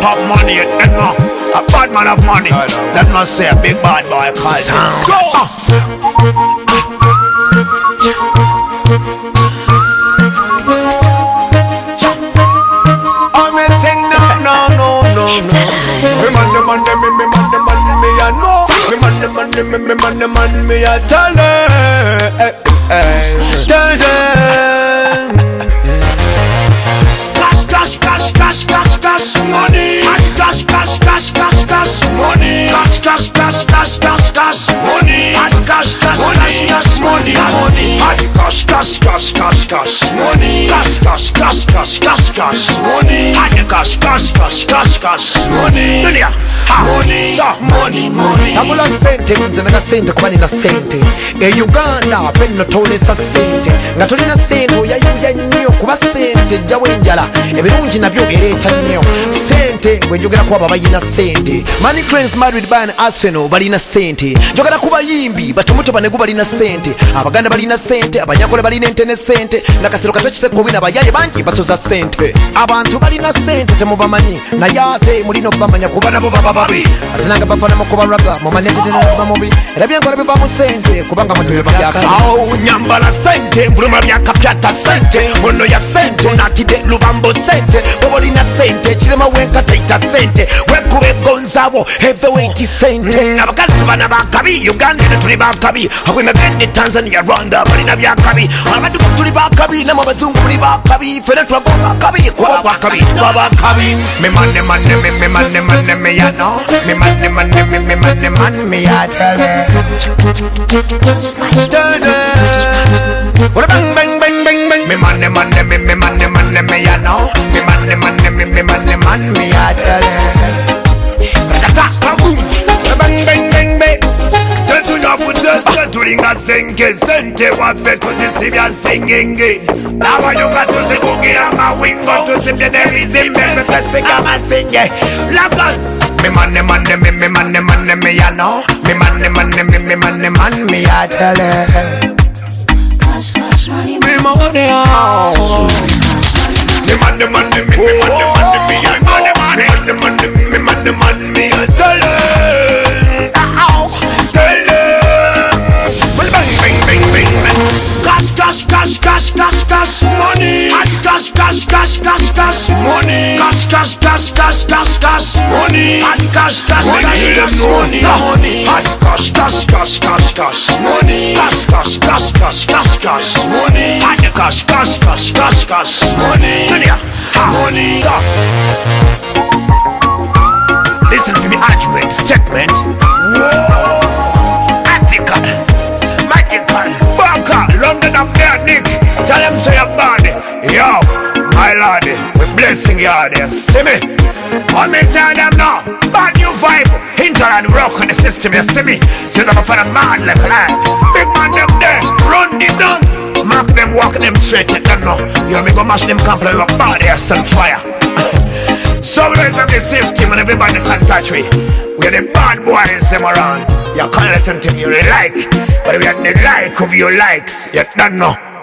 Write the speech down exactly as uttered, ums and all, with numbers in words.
have money, you know. A bad man have money. Let me say a big bad boy called down. Go! I'm a thing, no, no, no, no, no. Me man, the man, me, me man, the man, me, I know. Me man, the man, me, me man, the man, me, I tell them. Tell them. Cash, cash, cash, cash, cash, cash, money. Cash, cash, cash, cash, cash, money. Cash, cash, cash, cash, cash, cash, money. Cash, cash, cash, cash, money. Money. Cash, cash, cash, cash, cash, money. Cash, cash, cash, cash, cash, cash, money. Cash, cash, cash, cash, cash, money. Dunia, money, money, money. Tabula sente, nzenga sente kuba nina sente. E Uganda penno tolesa sente. Nga tolina sente oyayuya nnyo kuba sente jjawo enjala. Ebirungi nabyo ereeta nnyo. Sente bwe njogera ku abo balina sente. Money Cranes Madrid ban Arsenal balina sente. Njogera ku bayimbi batomuto banegu balina sente. Abaganda balina sente, abanyakole balina ente ne sente. Nakasero katokise ko bina bayaye bangi basoza sente. Abantu balina sente temubamanyi. Naye ate mulina okubamanya kuba nabo baba babi. Ate nanga bafana mukuba raga mumanye tetera bamubi. Era byenkola biva mu sente kubanga matuwe babyaka. Awo nyambala sente, vuluma byakapyata sente. Ono ya sente, natide lubambo sente. Bobolina sente, chirema wenka taita sente. Wekube gonzabo, heavyweight sente. Abakazi tubana bakabi, Uganda ne tuli bakabi. Abwime gende Tanzania, Rwanda, balina byakabi. Abadu tuli bakabi, namo bazungu tuli bakabi. Fere twago bakabi, kuba bakabi, kuba bakabi. Me man, me man, me me man, me man, me ya no. Me man, me man, me me man, me man, me ya tell Tell them. What a bang, bang, bang, bang, bang. Me man, me man, me me man, me man, me ya no. Me man, me man, me me man, me man, me ya tell them. Bang, bang, bang, bang. Setu na kutesa tulinga senge sente wafe tuzisibya sengenge. Aba yoga tuzikugira mawingo tuzibye nebizimbe tutasiga masenge. Laka me man, me man, me me man, me man, me ya no. Me man, me man, me me man, me man, me ya tell them. Me money out. Me man, me man, me me man, me ya no. Me man, me man, me man, me man, me ya tell them. Tell them. Well, bang, bang, bang, bang, bang. Cash, cash, cash, cash, cash, cash, money. Cash, cash, cash, cash, cash, money. Cash, cash, cash, cash, cash, cash, money. Cash, cash, cash, cash, money. Cash, cash, cash, cash, cash, money. Cash, cash, cash, cash, cash, cash, money. Cash, cash, cash, cash, cash, money. Money. Listen to me, argument, statement. Whoa, Attica, magical, Baka, London up there, Nick. Tell them say you're bad. Yo, my lord, we're blessing you out there. See me? Let me tell them now. Bad new vibe. Hinterland rock on the system, you see me? Says I'm a fan of man like that. Big man them there, run them down. Mark them, walk them straight, let them know. You me go mash them camp like a body, on fire. So raise up the system and everybody can touch me. We are the bad boys them around. You can't listen to me, you like. But we are the like of your likes. You don't know.